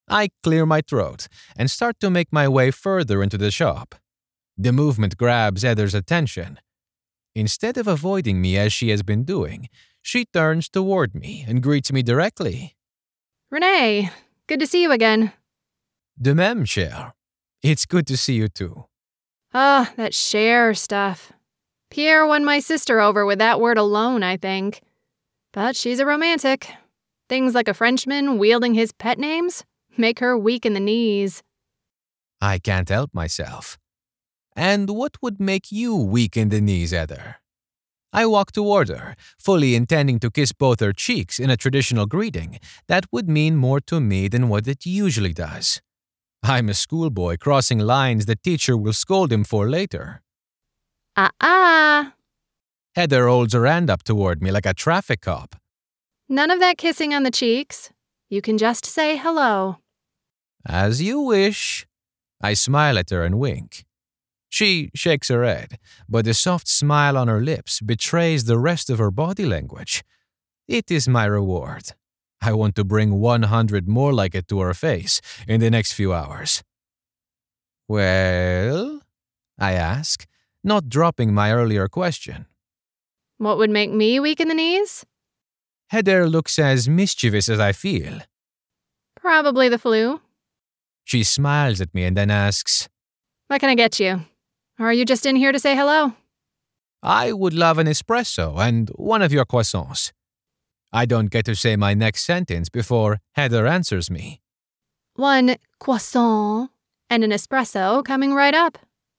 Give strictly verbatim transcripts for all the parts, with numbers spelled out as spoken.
I clear my throat and start to make my way further into the shop. The movement grabs Heather's attention. Instead of avoiding me as she has been doing, she turns toward me and greets me directly. Renee, good to see you again. De même, cher. It's good to see you too. Ah, that Cher stuff. Pierre won my sister over with that word alone, I think. But she's a romantic. Things like a Frenchman wielding his pet names make her weak in the knees. I can't help myself. And what would make you weak in the knees, Heather? I walk toward her, fully intending to kiss both her cheeks in a traditional greeting that would mean more to me than what it usually does. I'm a schoolboy crossing lines the teacher will scold him for later. Ah-ah! Heather holds her hand up toward me like a traffic cop. None of that kissing on the cheeks. You can just say hello. As you wish. I smile at her and wink. She shakes her head, but the soft smile on her lips betrays the rest of her body language. It is my reward. I want to bring one hundred more like it to her face in the next few hours. Well? I ask, not dropping my earlier question. What would make me weak in the knees? Heather looks as mischievous as I feel. Probably the flu. She smiles at me and then asks, What can I get you? Or are you just in here to say hello? I would love an espresso and one of your croissants. I don't get to say my next sentence before Heather answers me. One croissant and an espresso coming right up.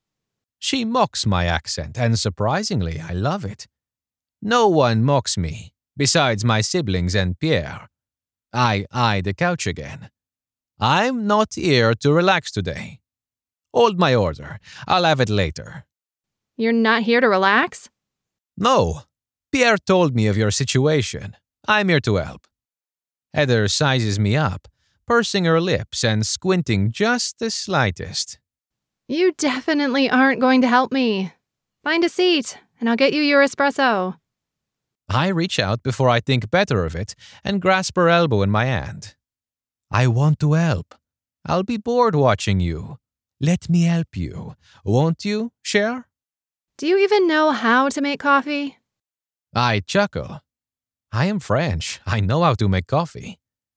She mocks my accent, and surprisingly, I love it. No one mocks me, besides my siblings and Pierre. I eye the couch again. I'm not here to relax today. Hold my order. I'll have it later. You're not here to relax? No. Pierre told me of your situation. I'm here to help. Heather sizes me up, pursing her lips and squinting just the slightest. You definitely aren't going to help me. Find a seat, and I'll get you your espresso. I reach out before I think better of it and grasp her elbow in my hand. I want to help. I'll be bored watching you. Let me help you. Won't you, Cher? Do you even know how to make coffee? I chuckle. I am French. I know how to make coffee.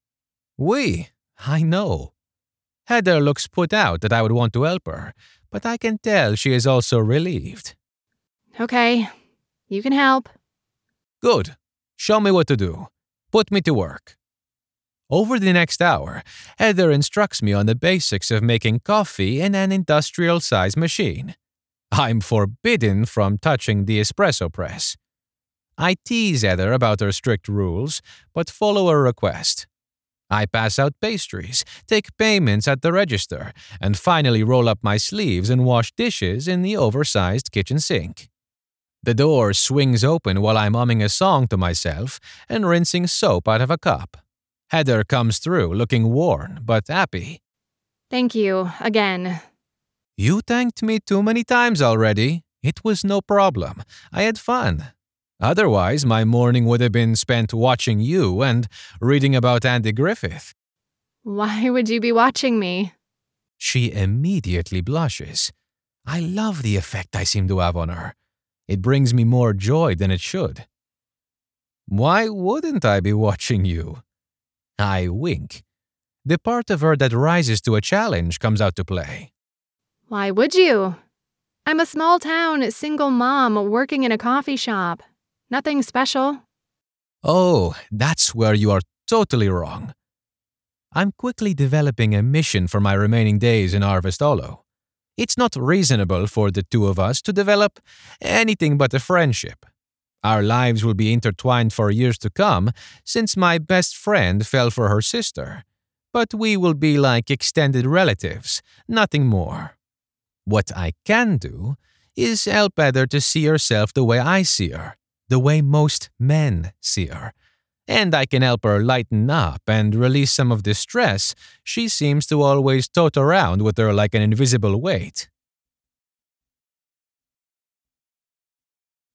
Oui, I know. Heather looks put out that I would want to help her, but I can tell she is also relieved. Okay, you can help. Good. Show me what to do. Put me to work. Over the next hour, Heather instructs me on the basics of making coffee in an industrial-sized machine. I'm forbidden from touching the espresso press. I tease Heather about her strict rules, but follow her request. I pass out pastries, take payments at the register, and finally roll up my sleeves and wash dishes in the oversized kitchen sink. The door swings open while I'm humming a song to myself and rinsing soap out of a cup. Heather comes through looking worn but happy. Thank you, again. You thanked me too many times already. It was no problem. I had fun. Otherwise, my morning would have been spent watching you and reading about Andy Griffith. Why would you be watching me? She immediately blushes. I love the effect I seem to have on her. It brings me more joy than it should. Why wouldn't I be watching you? I wink. The part of her that rises to a challenge comes out to play. Why would you? I'm a small-town single mom working in a coffee shop. Nothing special. Oh, that's where you are totally wrong. I'm quickly developing a mission for my remaining days in Harvest Hollow. It's not reasonable for the two of us to develop anything but a friendship. Our lives will be intertwined for years to come since my best friend fell for her sister. But we will be like extended relatives, nothing more. What I can do is help Heather to see herself the way I see her, the way most men see her. And I can help her lighten up and release some of the stress she seems to always tote around with her like an invisible weight.